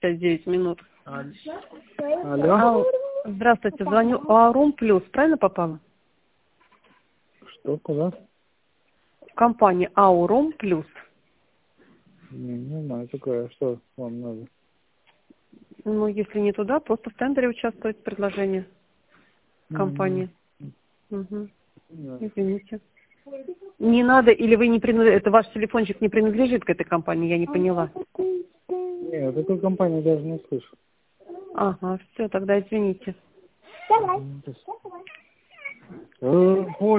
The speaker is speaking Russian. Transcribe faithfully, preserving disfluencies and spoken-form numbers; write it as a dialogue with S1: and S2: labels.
S1: пятьдесят девять минут.
S2: Алло.
S1: Ау, здравствуйте, звоню Аурум Плюс. Правильно попала?
S2: Что, куда?
S1: Компания Аурум Плюс.
S2: Не, не знаю, такое, что вам надо.
S1: Ну, если не туда, просто в тендере участвовать в предложении компании. Угу.
S2: Да.
S1: Извините. Не надо, или вы не принадлежите, это ваш телефончик не принадлежит к этой компании, я не поняла.
S2: Нет, такой компании даже не слышу.
S1: Ага, все, тогда извините.
S2: Давай.